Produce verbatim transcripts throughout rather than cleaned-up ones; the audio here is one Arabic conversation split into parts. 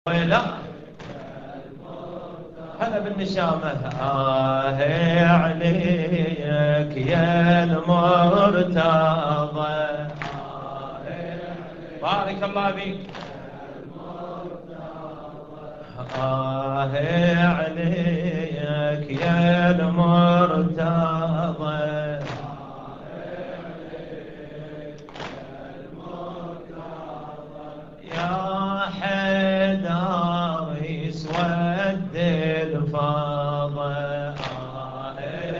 ويلا هلا بالنشامة. آه عليك يا المرتضى، بارك الله فيك. آه عليك يا المرتضى، يا حيدر يسود الفاضة. آه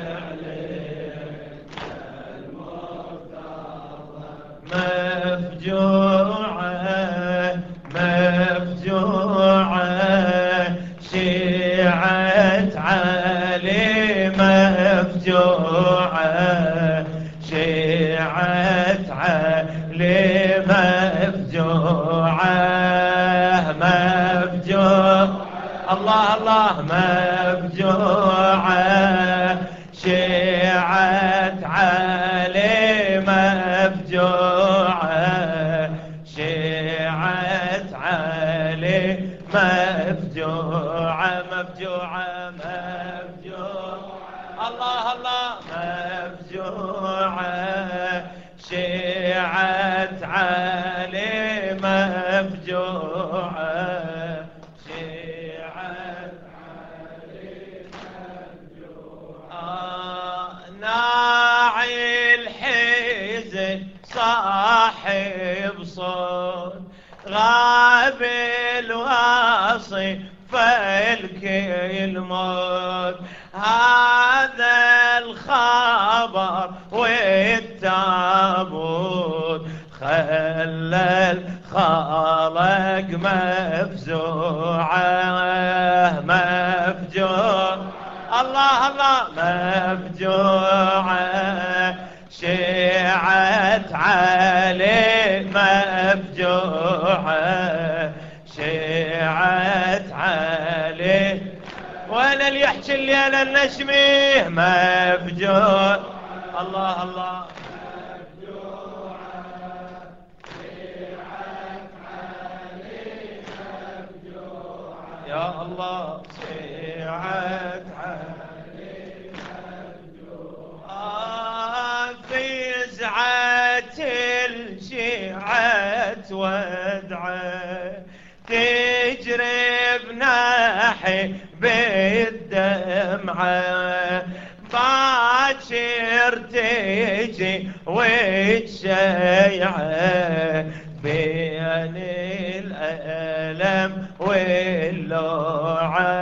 عليك المرتضى، مفجوعة مفجوعة شيعة علي، مفجوعة شيعة علي، مفجوعة مفجوع الله الله مفجوعة شيعة علي، مفجوعة شيعة علي، مفجوعة مفجوعة مفجوعة الله الله مفجوعة شيعة علي، مفجوعة شيعة علي، مفجوعة. آه ناعي الحزن صاحب صوت، غاب الواصي فلك الموت، هذا الخبر والتابوت خلى الخلق مفزوعة مفجوع الله الله مفجوعة شيعة علي، مفجوعة شيعة علي. وانا اللي يحكي الليلة النشمي مفجوع الله الله يا الله شيعة علي، آه في زعة الشيعة ودعة، تجري بناحي بالدمعة، باكر تجي وتشيعه بين الألم واللوعة،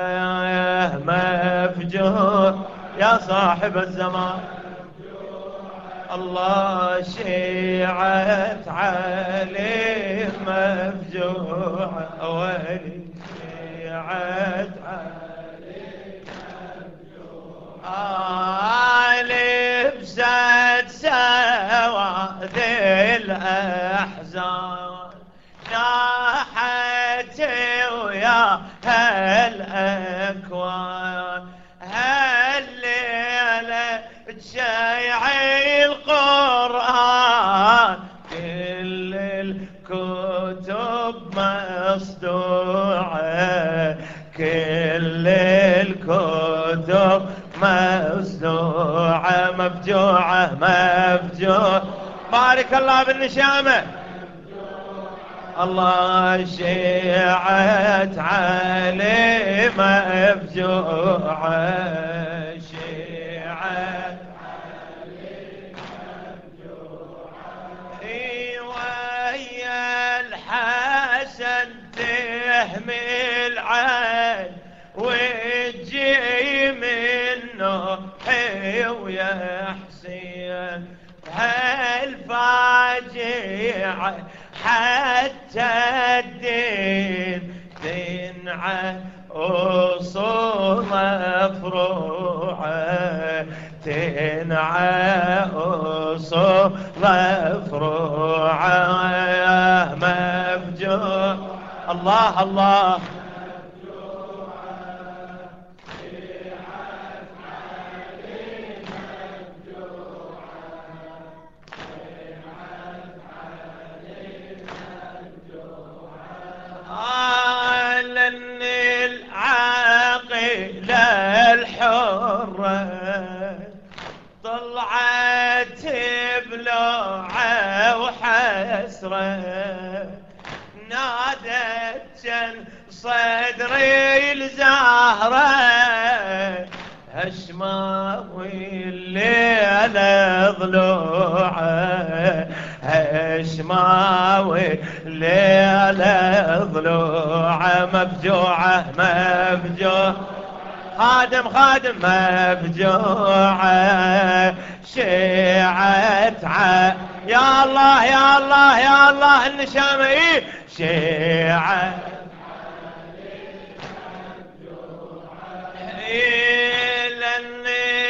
مفجوع يا صاحب الزمان الله شيعة علي، مفجوعة ولي شيعة علي، مفجوعة لبست سواد الأحزان، ناحت ويا هالأكوان، هالليلة تشيعي القرآن، كل الكتب مصدوعة، كل الكتب مصدوعة، مفجوعة مفجوعة بارك الله بالنشامة. الله شيعة علي، مفجوعة شيعة علي، مفجوعة. اي ويا الحسن تهمل عين وتجي منه حي ويا حسين، هالفاجعة حتى الدين تنعى أصول مفروعة، تنعى أصول مفروعة مفجوع الله الله صدره نادت جن صدري الزهرة هشماوي الليلة ضلوعه هشماوي الليلة ضلوعه مفجوعة مفجوعة خادم خادم مفجوعة شيعت ع يا الله يا الله يا الله النشامة ايه شيعت لأن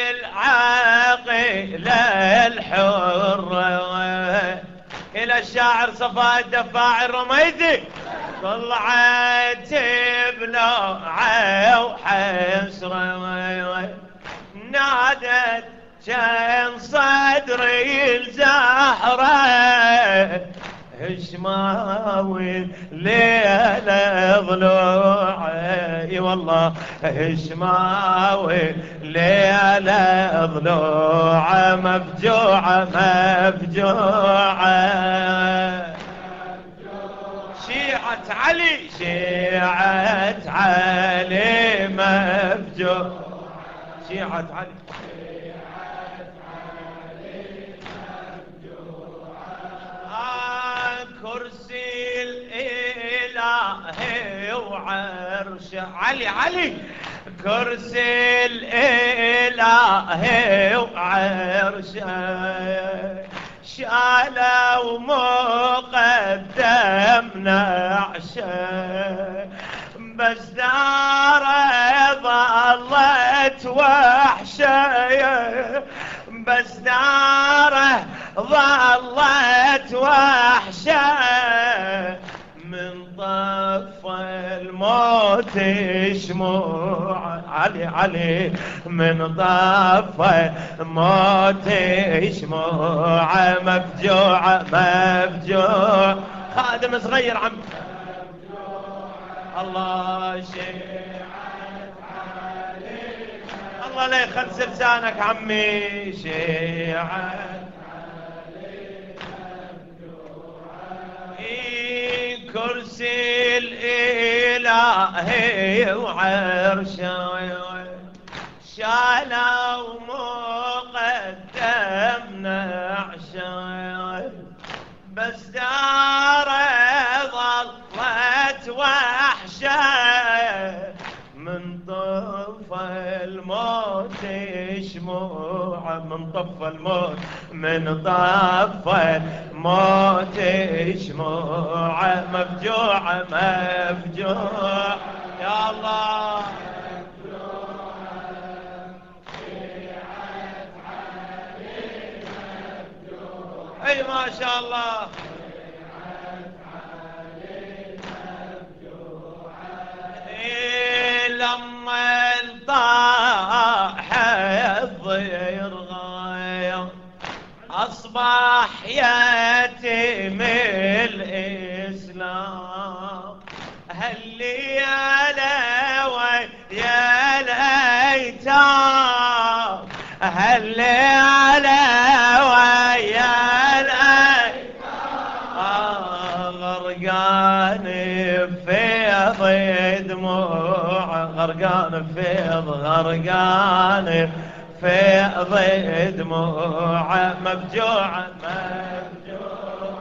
العاقلة الحرة إلى الشاعر صفاء الدفاع الرميزي طلعت بلوعة وحسرة نادت كان صدري الزهرة هشماوي ليلة ضلوعه اي والله هشماوي ليلة ضلوعه مفجوعة مفجوعة شيعة علي شيعة علي مفجوعة شيعة علي كرسي الإله وعرشه علي علي كرسي الإله وعرشه شالوا مقدم نعشه بس داره ظلت وحشه بس داره ظلت وحشه من طف الموت شموع علي علي من طف الموت شموع مفجوعة مفجوع خادم صغير عم الله شيعت علي الله لا يخلص لسانك عمي شيعت كرسي الإله وعرشه شالوا مقدم نعشه بس داره ظلت وحشه من طف الموت شموع من طف الموت من طف الموت شموع مفجوعة مفجوعة يا الله اي ما شاء الله لما طاح الضير غاية أصبح يتيم الإسلام هالليالة ويا الأيتام هالليالة ويا الأيتام غرقان بفيض دموع غرقان فيض غرقان فيض دموع مفجوعة مفجوعة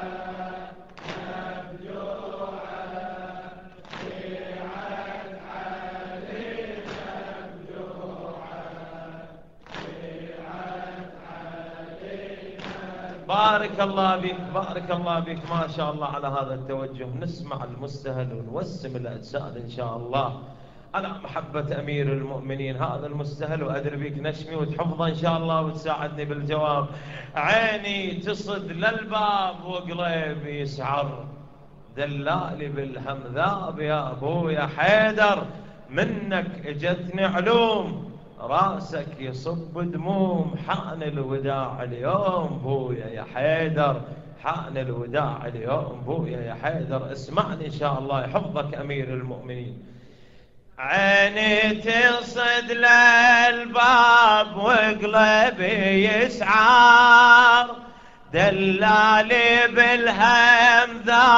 بارك الله بك بارك الله بك ما شاء الله على هذا التوجه نسمع المستهل ونوسم الأجساد إن شاء الله على محبة أمير المؤمنين هذا المستهل وأدري بك نشمي وتحفظه إن شاء الله وتساعدني بالجواب عيني تصد للباب وقلبي يسعر دلالي بالهم ذاب يا أبويا حيدر منك اجتني علوم راسك يصب دموم حان الوداع اليوم بويا يا حيدر حان الوداع اليوم بويا يا حيدر اسمعني إن شاء الله يحفظك أمير المؤمنين عيني تصد للباب وقلبي يسعر دلالي بالهم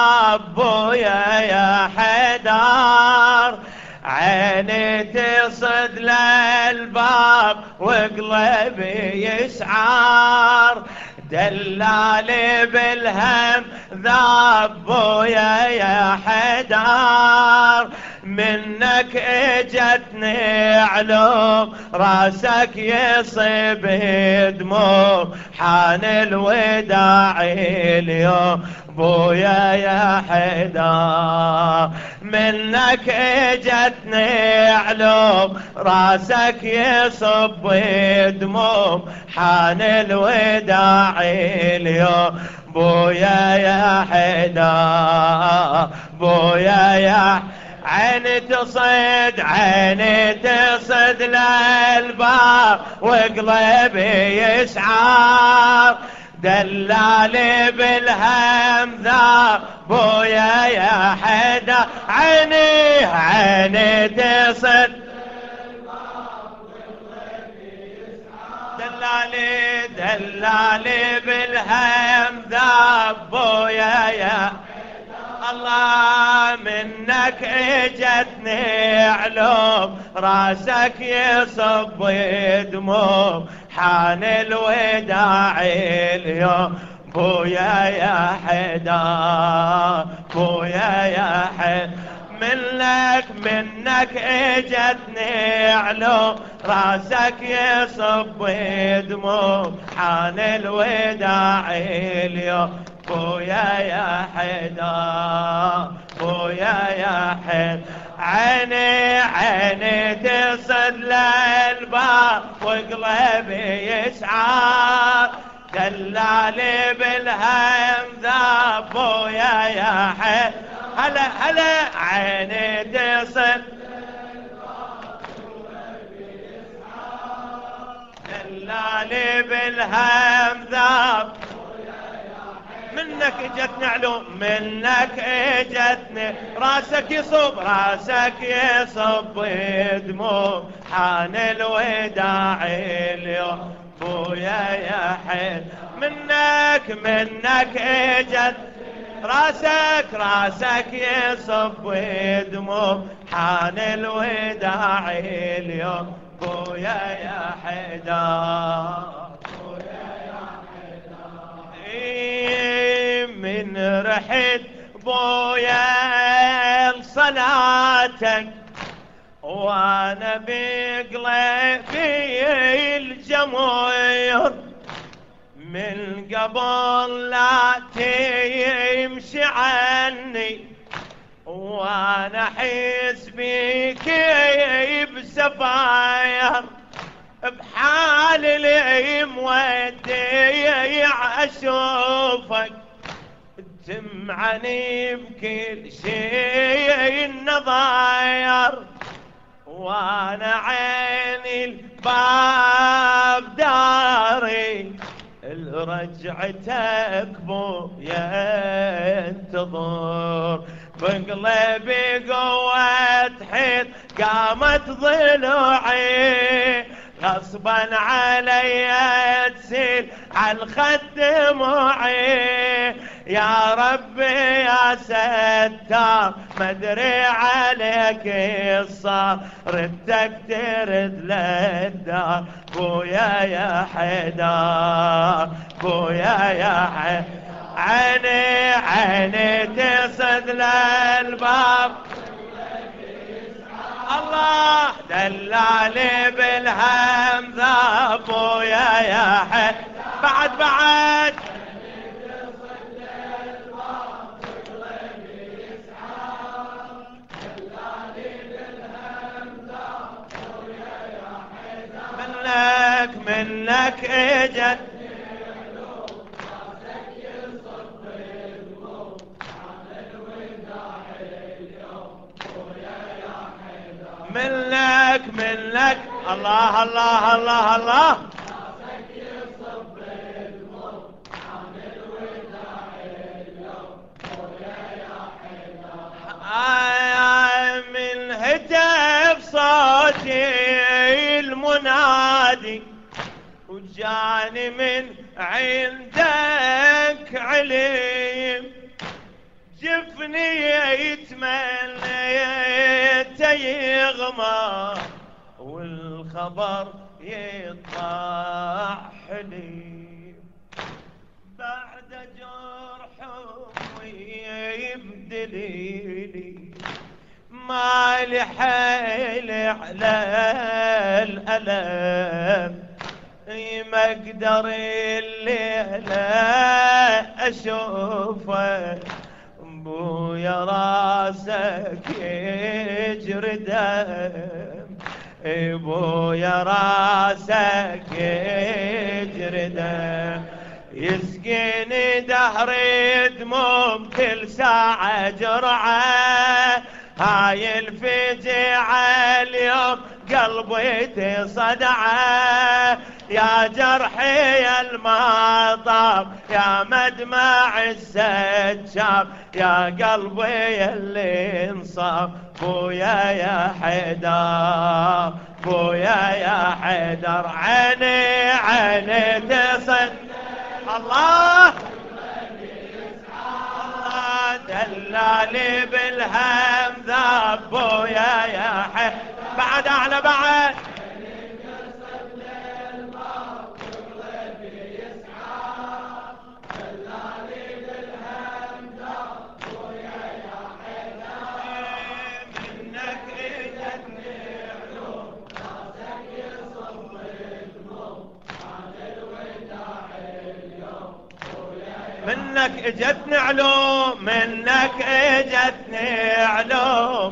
ذابويا يا حيدر، عيني تصد للباب وقلبي يسعار. دلالي بالهم ذابويا يا حيدر، منك اجتني علوم راسك يصيب دموع، حان الوداع اليوم بويا يا حيدر. منك اجتني علوم راسك يصب دموم، حان الوداع اليوم بويا يا حيدر بويا يا. عيني تصد عيني تصد للباب وقلبي يسعار. دلالي بالهم ذا بويا يا حيدر، عيني عيني تصد للباب وقلبي يسعار. دلالي دلالي بالهم ذا بويا يا الله، منك اجتني علوم راسك يصب دموع، حان الوداع اليوم بويا يا حيدر بويا يا حيدر. منك منك اجتني علوم راسك يصب دموع، حان الوداع اليوم بويا يا حيدر بويا يا حيدر. عيني عيني تصد للباب وقلبي يسعار. دلالي بالهم ذا بويا يا حيدر، هلا هلا. عيني تصد للباب وقلبي يسعار. دلالي بالهم ذا منك اجتني علوم منك اجتني راسك يصب راسك يصب دموع، حان الوداع اليوم بويا يا حيدر. منك منك اجت راسك راسك يصب دموع، حان الوداع اليوم بويا يا حيدر من رحت بويا لصلاتك، وانا بقلبي الجمير من قبل لا تمشي عني، وانا احس بك بسفاير بحال اللي مودي اشوفك، تمعني بكل شيء النظاير، وانا عيني الباب داري رجعتك بويا انتظر، بقلبي قوة حيط قامت ضلوعي، غصبا علي تسيل عالخد دموعي، يا ربي يا ستار مدري عليك الصار، ردك ترد للدار بويا يا حيدر بويا يا حيدر. عيني عيني تصد للباب الله، دلالي بالهم ذا بويا يا حيدر. بعد بعد منك منك اجت منك منك الله الله الله الله آه من هتف صوتي المنادي، وجاني من عندك علم جفني يتمنيت يغمى والخبر يطلع حليم بعد جرح ويبدليلي ما لحيل على الألم ما اقدر الليلة اشوفه بويا راسك يجري دم بويا راسك يجري دم يسقيني دهري دموم كل ساعة جرعة هاي الفجعة اليوم قلبي تصدعه يا جرحي يا المطر يا مدمع السجاب يا قلبي اللي انصاب بويا يا حيدر بويا يا حيدر عيني عيني تصد الله الله دلالي بالهم ذاب بويا يا حيدر بعد اعلى بعد منك اجتني علوم منك اجتني علوم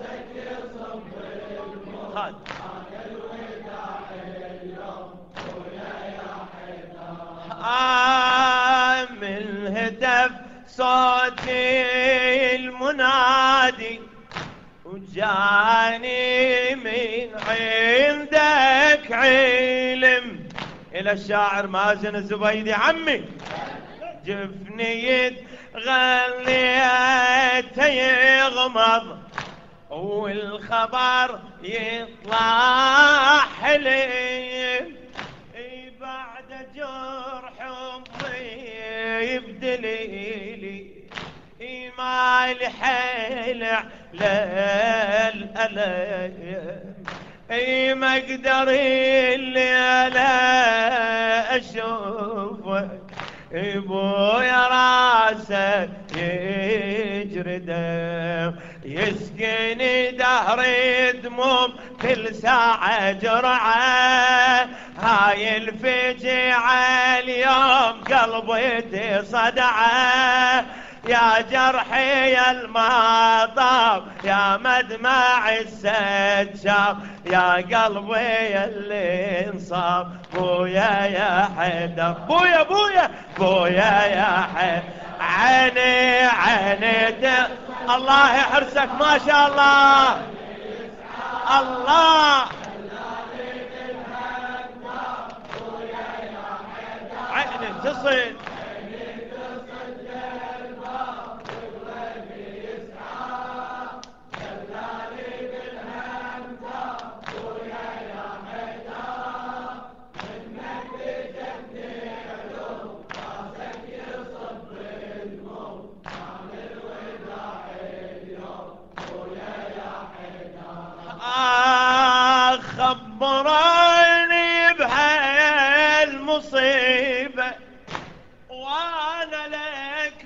آه من هتف صوتي المنادي وجاني من عندك علم إلى الشاعر مازن الزبيدي عمي جفني غليت يغمض والخبر يطلع حليم بعد جرح يبدليلي ما الحيل للألم اي ما اقدر الليلة اشوفك بويا راسك يجري دم يسقيني دهري دموم كل ساعة جرعة هاي الفجعة اليوم قلبي تصدعه يا جرحي يا المطر يا مدمع السجاب يا قلبي اللي انصاب بويا يا حيدر بويا بويا بويا يا حيدر عيني عيني الله يحرسك ما شاء الله الله عيني تصل خبرني بهالمصيبة وانا لك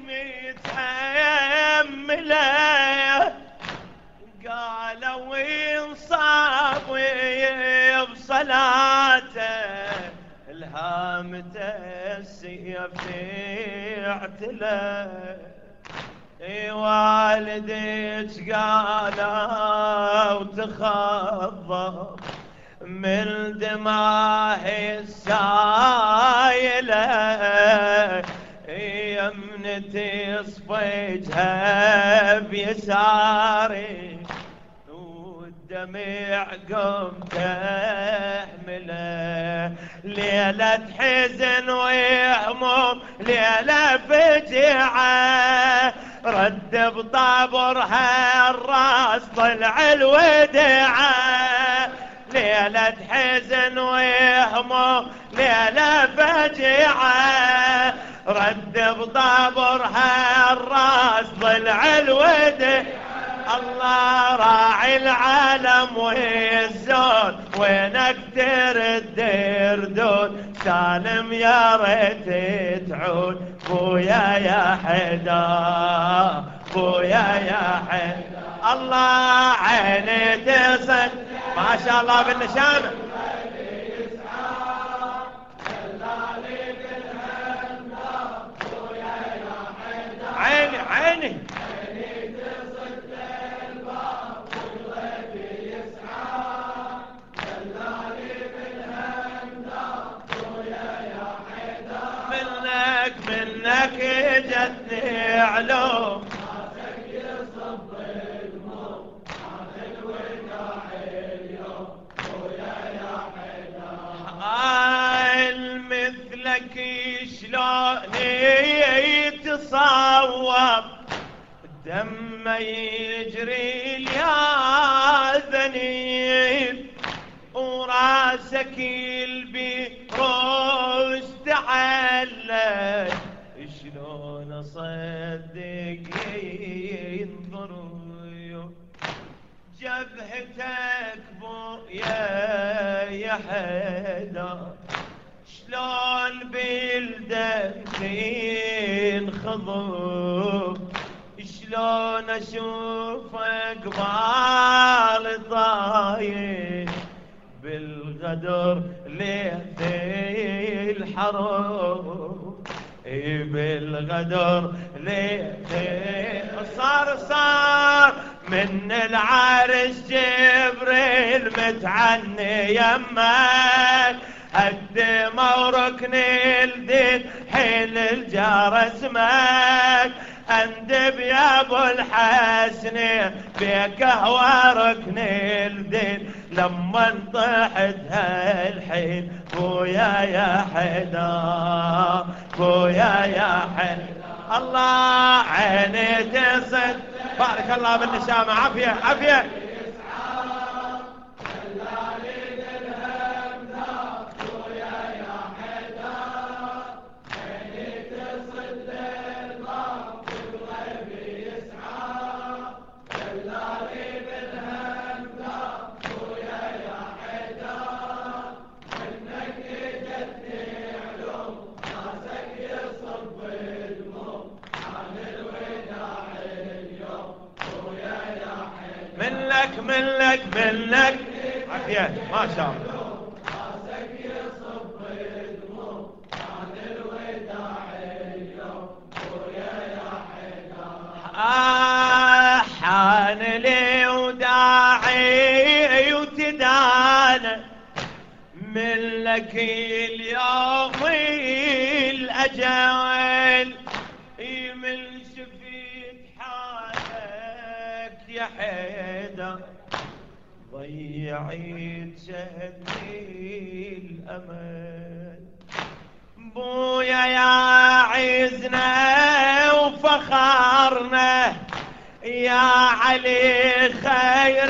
متأملة قالوا انصاب بصلاته الهامة السيف اعتلى والديك قالوا تخضب من دماه السايلة يمنتي صفيجها بيساري والدمع قم تحمله ليلة حزن وهموم ليلة فجعة رد بطابرها الراس طلع الوداعة ليلة حزن وهموم ليلة فجعة رد بطابرها الراس ضلع الودع. الله راعي العالم والزود وينك ترد ردود سالم يا ريت تعود بويا يا حدا بويا يا حدا. الله عيني تصد ما شاء الله بالنشامة عيني عيني منك منك جتني علوم مثلك شلون يتصور دم يجري يا ذنيب وراسك البيروس تعلق شلون اصدق ينظر جبهتك بويا يا حدا شلون بالدم ينخضب شلون اشوفك بال طاير بالغدر ليث الحرب بالغدر ليث صار صار من العرش جبريل متعني يمك هدم وركن الدين حين الجار اسمك اندب يا ابو الحسن بيك هو ركن الدين لما انطحت هالحين بويا يا حدا بويا يا حدا. الله عيني تصد بارك الله بالنشامة عافية عافية. منك منك منك عافية ما شاء الله. آه حان لي وداعي وتدانا منك اليوم الأجل من شفيت حالك يا حيدر ضيعت شهدي الأمل بويا يا عزنا وفخرنا يا علي خير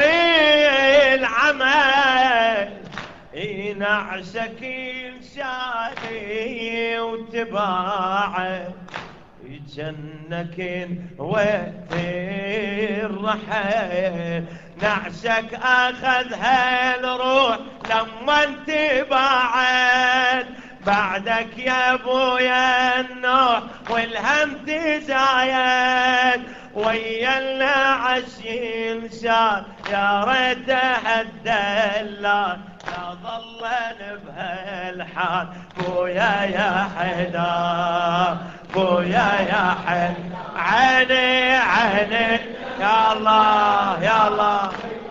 العمل نعشك انشالي وتباعه جنك وقت الرحل نعشك اخذها الروح لما انتباعد بعدك يا ابويا النوح والهم تزايد ويا النعش ينشال يا ريت هالدلال لا ظلن بهالحال بويا يا حدا بويا يا حدا عيني عيني يا الله يا الله.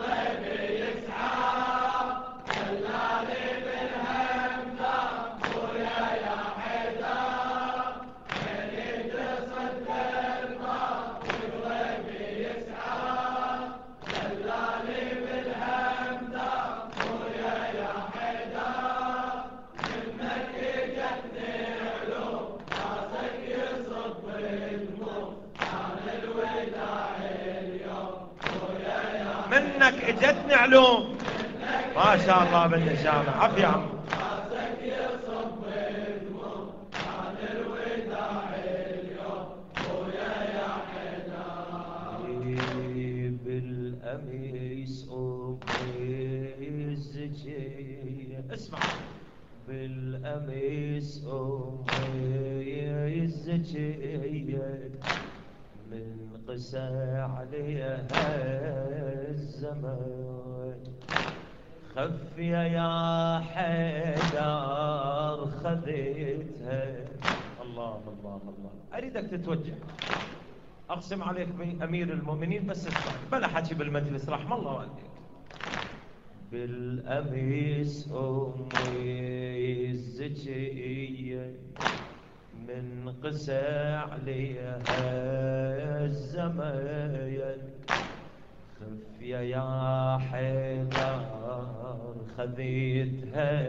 منك اجتني علوم ما شاء الله بالنشامة عافية عم. بالأميس أمي الزكية، اسمع. بالأميس أمي الزكية من قسى عليها الزمان، خفية يا حيدر خذيتها. الله الله الله، أريدك تتوجه، أقسم عليك بأمير المؤمنين بس اسمع، بلا حكي بالمجلس رحم الله والديك. بالأميس أمي الزكية من قسى عليها الزمان، خفية يا حيدر خذيتها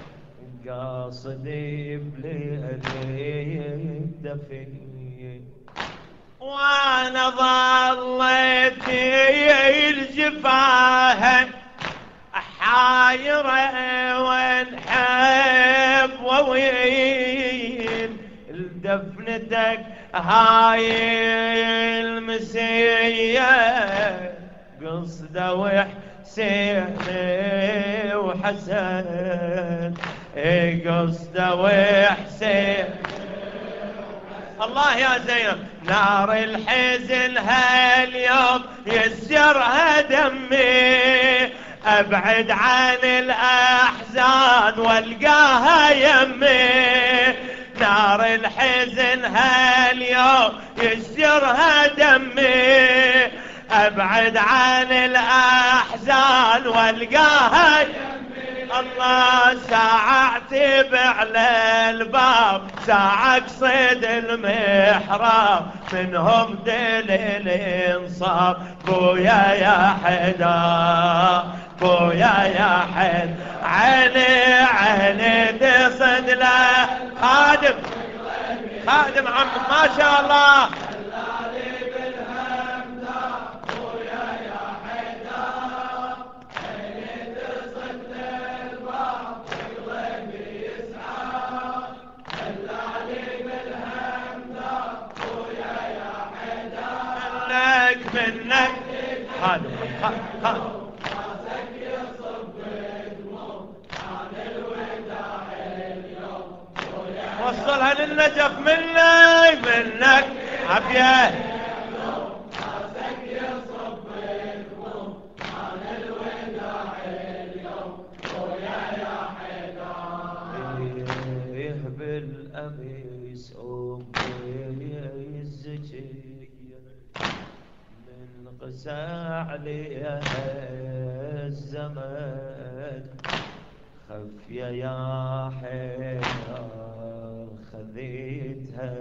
قاصدي بليلي الدفية، وانا ظليت الجفاها حايرة وانحب ووين دفنتك هاي المسية، قصده وحسين وحسن، قصده وحسين. الله يا زينب، نار الحزن هاليوم يسجرها دمي، ابعد عن الاحزان والقاها يمي، نار الحزن هاليوم يسجرها دمي، ابعد عن الاحزان والقاها يمي. الله ساعة اعتب على الباب، ساعة اقصد المحراب، منهم دليل انصاف. بويا يا حيدر بويا يا حيدر، عيني عيني تصد له خادم خادم عمك ما شاء الله. منك خادم خادم راسك يصب دموع عن الوداع اليوم، وصلها للنجف مني منك عافية. راسك يصب دموع عن الوداع اليوم، ويا يا حيدر بالأميس أمي الزكية قسى عليها الزمان، خفية يا حيدر خذيتها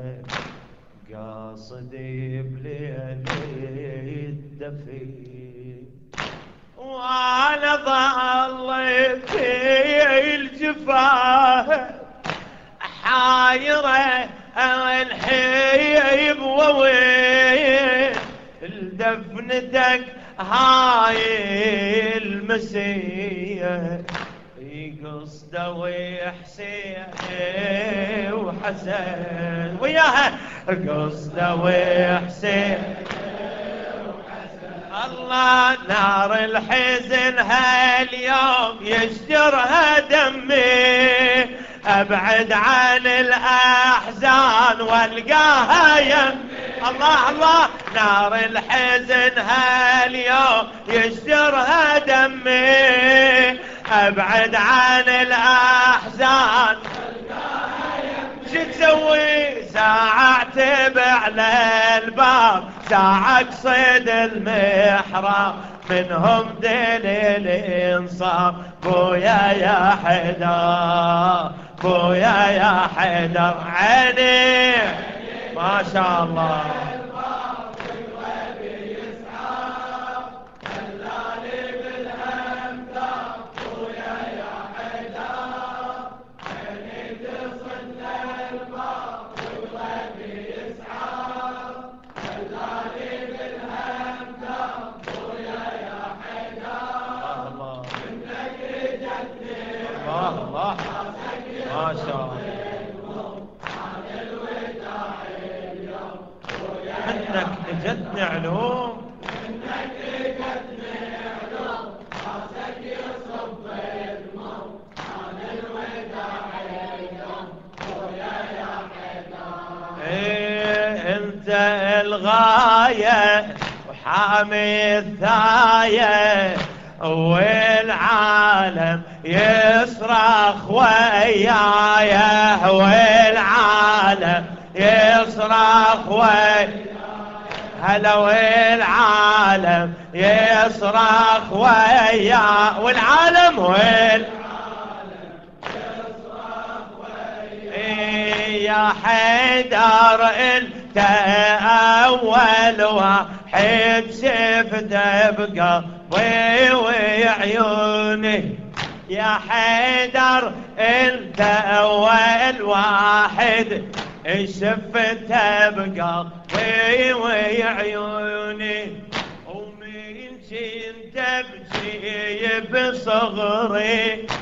قاصدي بليلي الدفي، وانا ظليت في الجفاه حايرة انحيب ووين دفنتك هاي المسية، قصده وحسين وحسن وياها، قصده وحسين وحسن. الله نار الحزن هاليوم يشجرها دمي، ابعد عن الاحزان والقاها يمي. الله الله نار الحزن هاليوم يشجرها دمي، ابعد عن الاحزان. شو تسوي ساعة اعتب على الباب، ساعة اقصد المحراب، منهم دليل انصاف. بويا يا حيدر بويا يا حيدر، عيني ما شاء الله. الله ما شاء الله، منك اجتني علوم، منك اجتني حامي الثاية والعالم يصرخ وياي، والعالم يصرخ وياي، هلا والعالم يصرخ وياي، والعالم والعالم يصرخ وياي. يا حيدر انت اول واحد شفته بقلبي وعيوني، يا حيدر انت اول واحد شفته بقلبي وعيوني، ومن كنت ابكي بصغري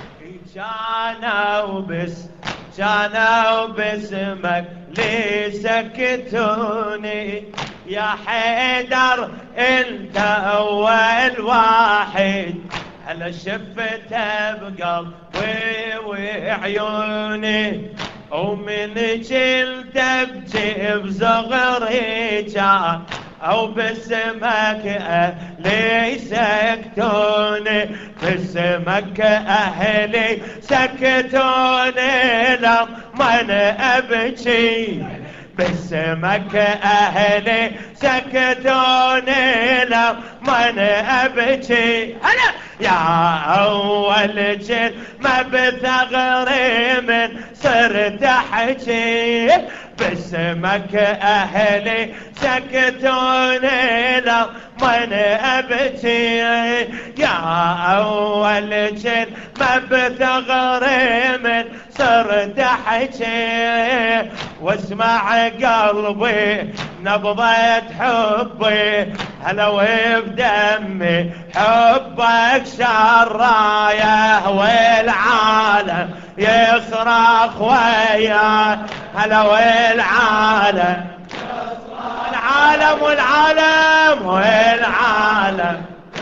كانوا بس كانوا باسمك لي سكتوني، يا حيدر انت اول واحد هلا شفته بقلبي وعيوني، ومن جلت ابكي بصغري كان او باسمك اهلي سكتوني، باسمك اهلي سكتوني لما ابكي، باسمك اهلي سكتوني لما ابكي. هلا يا اول كلمة بثغري من صرت احكي، باسمك اهلي سكتوني لما ابكي، يا اول كلمة بثغري من صرت احكي، واسمع قلبي نبضة حبي هلا وبدمي حبك شرايه، والعالم يصرخ وياي، هلا والعالم العالم والعالم والعالم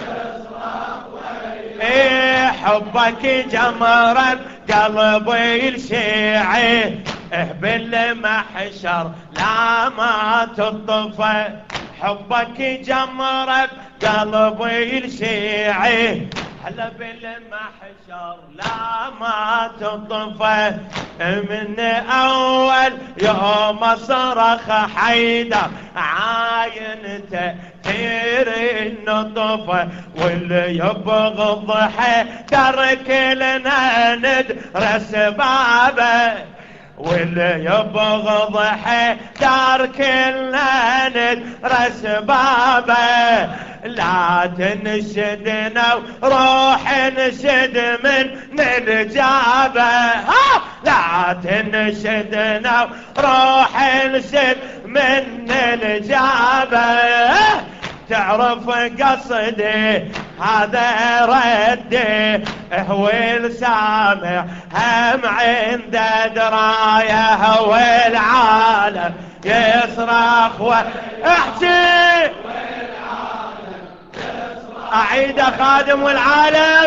ايه حبك جمرة قلبي الشيعي، إيه بالمحشر لا ما تطفى، حبك جمرة قلبي الشيعي، هلا بالمحشر لا ما تطفى، من اول يوم صرخ حيدر عاين تأثير النطفة، واللي يبغض حيدر كلنا ندرس بابه، واللي يبغض حيدر كلنا ندرس بابه، لا تنشدنا وروح نشد من الجابه، لا تنشدنا وروح نشد من الجابه، تعرف قصدي هذا ردي هو السامع هم عند درايه، والعالم يصرخ واحكي، اعيد خادم والعالم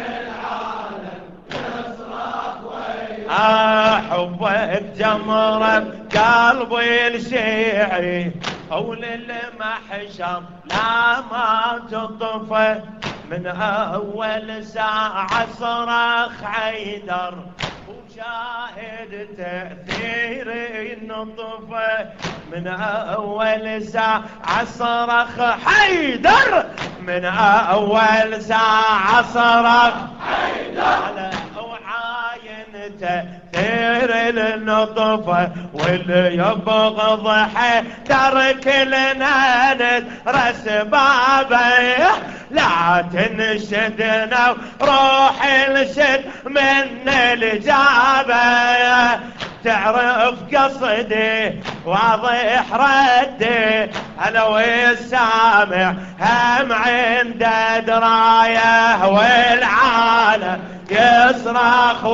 آه حبك جمرة قلبي الشيعي، قول المحشر لا ما تطفى، من اول ساعة صرخ حيدر وشاهد تأثير النطفة، من اول ساعة صرخ حيدر، من اول ساعة صرخ حيدر وعاين تأثير النطفة، واللي يبغض حيدر كلنا ندرس بابه، لا تنشدنا وروح نشد من الجابه، تعرف قصدي واضح ردي هلا والسامع هم عند درايه، والعالم يصرخ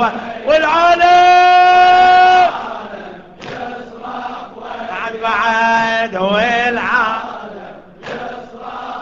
والعالم يصرخ بعد بعد، والعالم يصرخ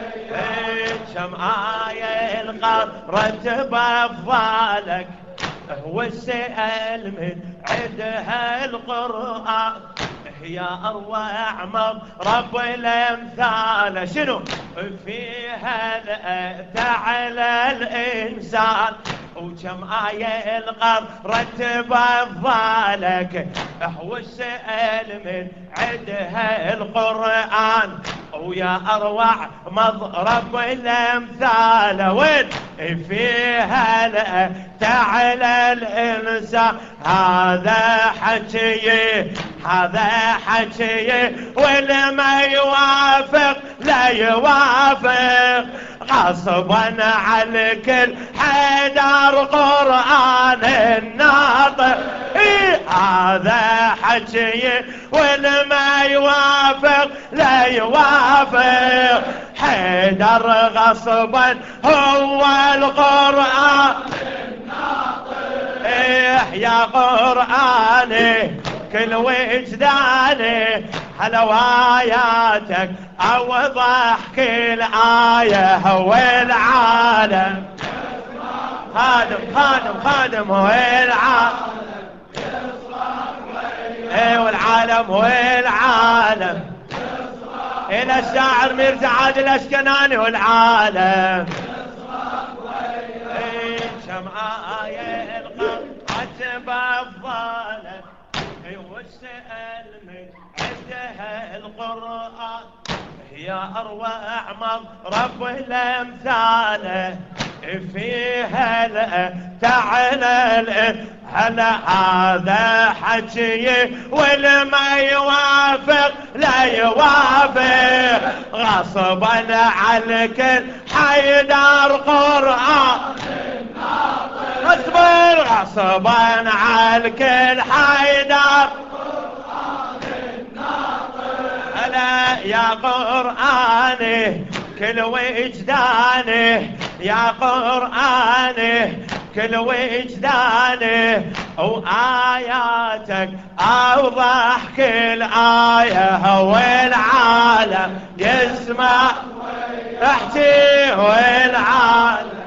شمعاي الغرة بأفضالك، هو السأل من عدها القرآن، يا أروع مضرب الأمثال شنو فيها تعالى الإنسان وكم آية القرن رتب أفضالك والسأل من عدها القرآن ويا أروع مضرب الأمثال وين فيها تعالى الإنسان هذا حكي هذا حكي والما يوافق لا يوافق غصبا على الكل حيدر قرآن الناطق إيه هذا حكي والما يوافق لا يوافق حيدر غصبا هو القرآن الناطق إيه يا قرآني كل وجداني حلواياتك او ضحك الآية هو العالم خادم خادم خادم هو العالم ايه والعالم هو العالم الى الشاعر ميرزا عادل الاشكناني والعالم ايه كم آية القرآن عجب افضاله والسأل من عدها القرآن يا أروع مضرب الأمثال فيها تعالى هلا هذا حكي والما يوافق لا يوافق غصبا على الكل حيدر قرآن اصبر غصبا على الكل حيدر قرآن الناطق هلا يا قرآني كل وجداني يا قرآني كل وجداني وآياتك أوضح كل آية هو العالم يسمع احكي هو العالم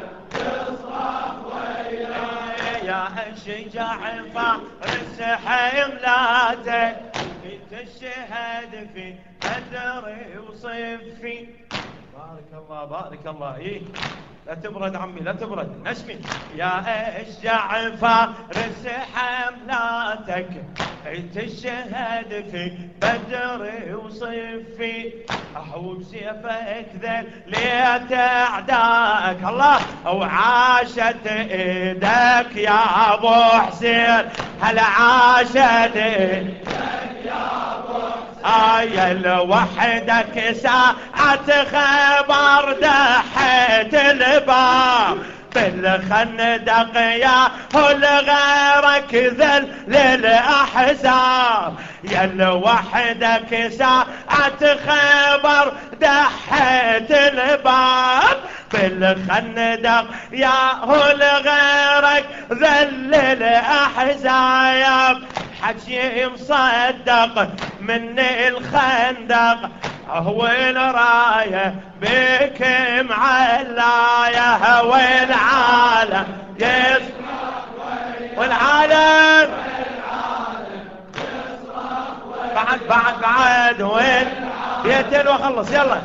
يا الشجاع فارس حملاتك تشهد في بدر وصفي بارك الله بارك الله ايه لا تبرد عمي لا تبرد نشمي يا اشجع فارس حملاتك تشهد في بدر وصفي احوب سيفك ذل ليت اعدائك الله وعاشت ايدك يا ابو حسين هل عاشت ايدك يا ابو حسين آية لوحدك ساعة خبر دحيت الباب بالخندق يا هل غيرك ذل للأحزاب يا لوحدك ساعة خبر دحيت الباب بالخندق يا هل غيرك ذل للأحزاب حكي مصدق من الخندق هو الراية بك معلاية هو العالم يصرخ والعالم بعد بعد بعد وين بيتين وخلص يلا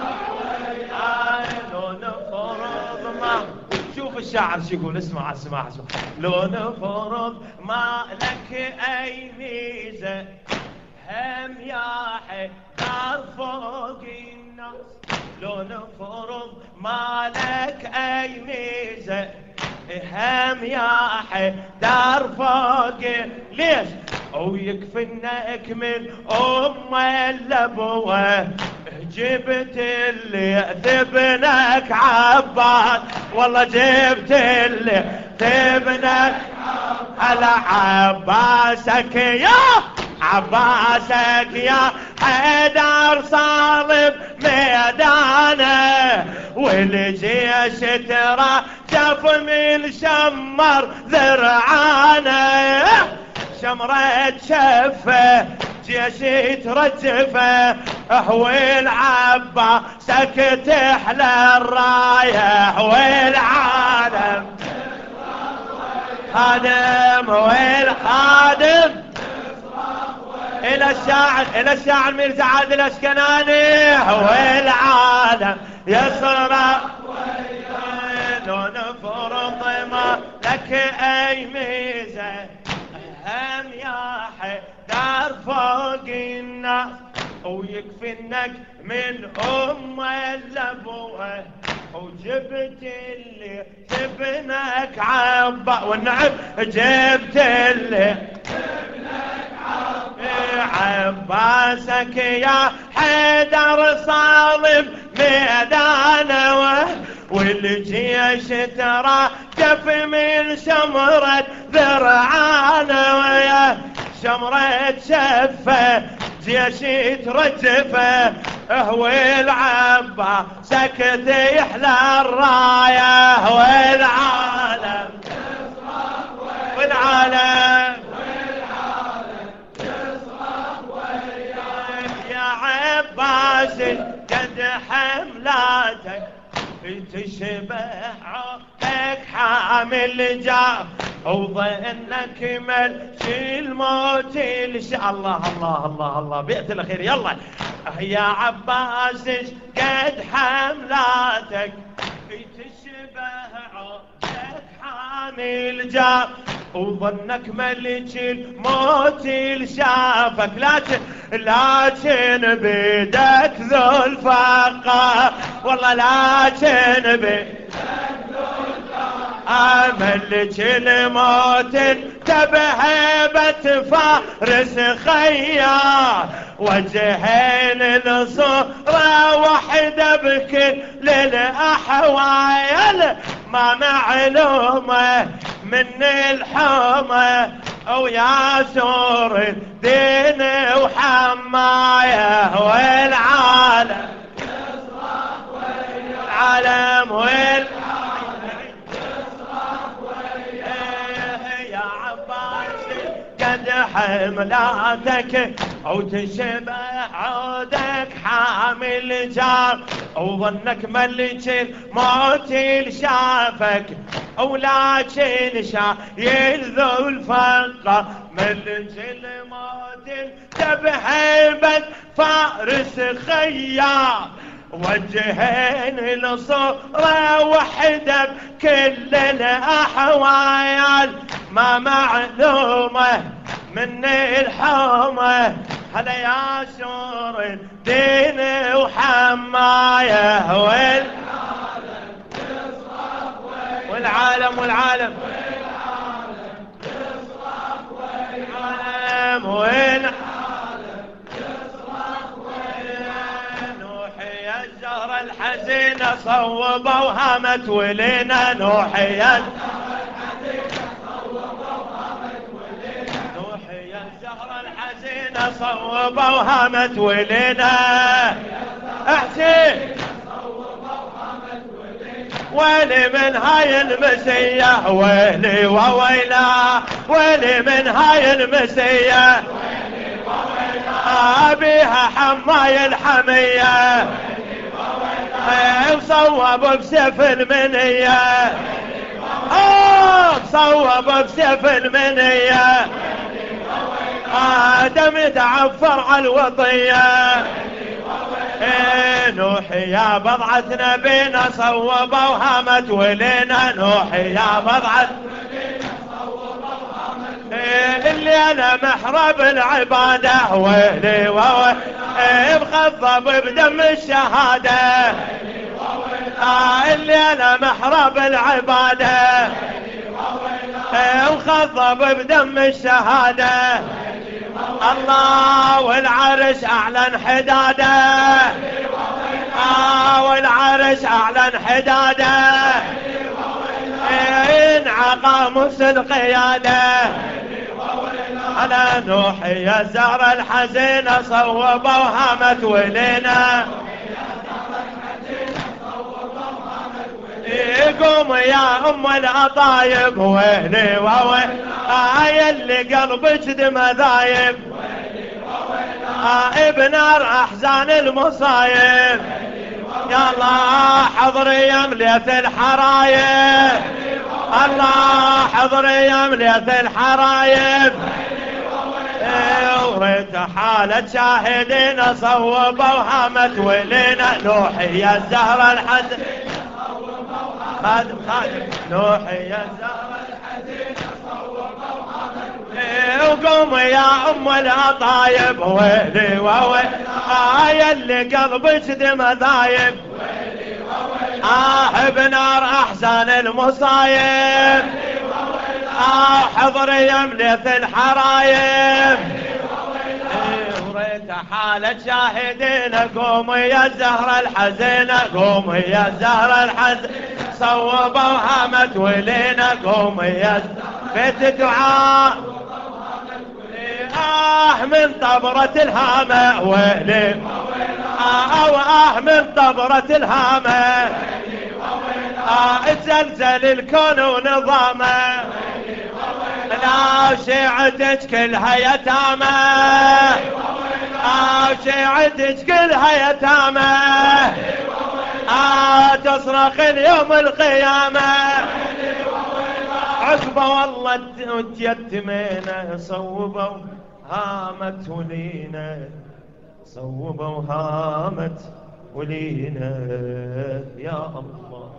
شوف الشاعر شو يقول اسمع اسمع اسمع لو نفرض ما لك اي ميزه هم يا حيدر فوق الناس لو نفرض ما لك اي ميزه هم يا حيدر فوق ليش ويكفي انك من ام الابوه جبت اللي ذبنك عباس والله جبت اللي ذبنك على عباسك يا عباسك يا حيدر صالب ميدانه والجيش ترى شاف من شمر ذرعانه شمرة شفه جيش يترجفه هو العباسك تحلى الرايه هو العالم خادم هو الخادم إلى الشاعر إلى الشاعر ميرزا عادل الأشكناني. والعالم يصرخ ويلون فرطمة لك أي ميزة هم يا حيدر فوق الناس، ويكفي انك من ام الابوه وجبت اللي ابنك عبا، والنعم جبت اللي ابنك عباسك يا حيدر صالب ميدانه، والجيش ترى جف من شمرة ذرعانه، ويا شمرة شفه جيش ترجفه، هو العبا سكت يحلى الرايه، والعالم يصرخ والعالم والعالم يصرخ وياك يا عباس قد حملاتك تشبه عودك حامل جار، وظنك ملشي الموت الشا. الله الله الله الله بيت الأخير يلا يا عباس قد حملاتك تشبه عودك حامل جار، وظنك ملك الموت الشافك، لكن لكن بيدك ذو الفقر، والله لكن بيدك ذو الفقر ملك الموت تبهبت فارس خيار، وجهين الصورة وحدة بكل الأحوال، ما معلومة من الحمى ويا سور الدين وحمايه، والعالم يصرخ والعالم والعالم يصرخ وياه يا عباس قد حملاتك وتشبه عودك حامل جار، وظنك ملك الموت شافك، ولكن شايل ذو الفقر ملك الموت تبهبت فارس خيار، وجهين الصورة وحدة بكل الأحوال، ما معلومة من الحمى هلا يا سور الدين وحمايه، والعالم يصرخ والعالم والعالم يصرخ والعالم والعالم يصرخ والعالم. نوحي الزهرة الحزينة صوبة وهمت ولينا، نوحي الزهرة الحزينة صوبة وهمت ولينا، نوحي الزهرة الحزينة صوبة وهمت ولينا، احسن ويلي من هاي المسية ويلي وويلا، ويلي من هاي المسية ويلي وويلا، بيها حماي الحمية ويلي وويلا، مصوب بسيف المنية ويلي وويلا، مصوب بسيف المنية ويلي وويلا، دم تعفر على الوطية نوحي يا بضعة نبينا صوبة وهمت ولينا، نوحي يا بضعة نبينا صوبة وهمت ولينا، اللي أنا محرب العبادة ويلي وويلي، مخضب بدم الشهادة ويلي وويلي، اللي أنا محرب العبادة ويلي وويلي، مخضب بدم الشهادة الله، والعرش أعلن حداده آه، والعرش أعلن حداده انعقى مس القيادة، على نوحي يا الزهرة الحزينة صوبة وهمت ولينا، قوم يا ام العطايب ويلي وويلي، آه اللي قلبك دم ذايب ويلي وويلي، آه بنار احزان المصايب يا الله، حضري يا مليت الحرايب الله، حضري يا مليت الحرايب وريت حالة شاهدين صوبوا هامت ولينا نوحي يا الزهرة الحزين خادم خادم نوحي يا الزهرة الحزين صوبوا هامت وقوم يا ام العطايب ويلي وويل آه اللي قلبك دم ذايب آه بنار أحزان المصايب آه حضر يملث الحرايب وريت حالة شاهدين قوم يا الزهرة الحزينة قوم يا الزهرة الحزينة صوبوا هامت ولينا قوم يا بيت دعاء آه من طبرة الهامة ويلي آه وآه من طبرة الهامة آه زلزل الكون ونظامه لا شيعتك كلها يتامى آه شيعتك كلها يتامى آه تصرخ اليوم القيامة عقبة والله تيتمينا صوبوا هامت ولينا صوبوا هامت ولينا يا الله.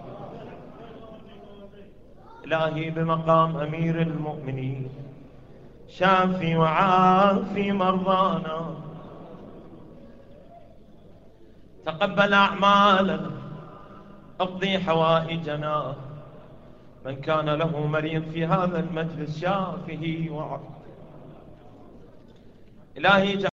إلهي بمقام أمير المؤمنين شافي وعافي مرضانا تقبل أعمالنا اقضي حوائجنا من كان له مريض في هذا المجلس شافه وعافيه. إلهي